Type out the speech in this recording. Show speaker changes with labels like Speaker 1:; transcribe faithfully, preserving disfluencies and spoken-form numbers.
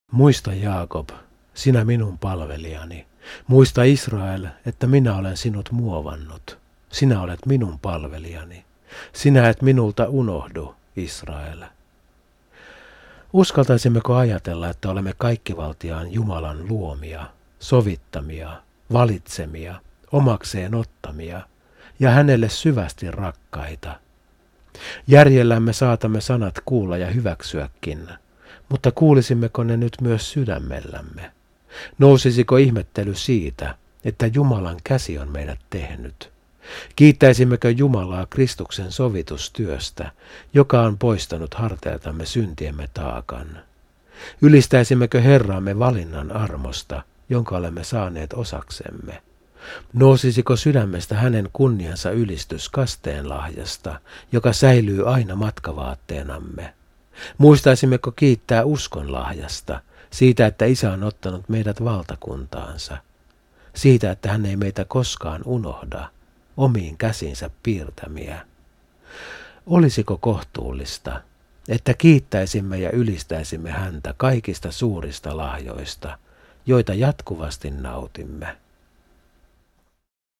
Speaker 1: Muista Jaakob, sinä minun palvelijani. Muista Israel, että minä olen sinut muovannut. Sinä olet minun palvelijani. Sinä et minulta unohdu, Israel. Uskaltaisimmeko ajatella, että olemme kaikkivaltiaan Jumalan luomia, sovittamia, valitsemia, omakseen ottamia ja hänelle syvästi rakkaita? Järjellämme saatamme sanat kuulla ja hyväksyäkin, mutta kuulisimmeko ne nyt myös sydämellämme? Nousisiko ihmettely siitä, että Jumalan käsi on meidät tehnyt? Kiittäisimmekö Jumalaa Kristuksen sovitustyöstä, joka on poistanut harteiltamme syntiemme taakan? Ylistäisimmekö Herraamme valinnan armosta, jonka olemme saaneet osaksemme? Nousisiko sydämestä hänen kunniansa ylistys kasteen lahjasta, joka säilyy aina matkavaatteenamme? Muistaisimmeko kiittää uskon lahjasta, siitä, että Isä on ottanut meidät valtakuntaansa, siitä, että hän ei meitä koskaan unohda, omiin käsinsä piirtämiä? Olisiko kohtuullista, että kiittäisimme ja ylistäisimme häntä kaikista suurista lahjoista, joita jatkuvasti nautimme?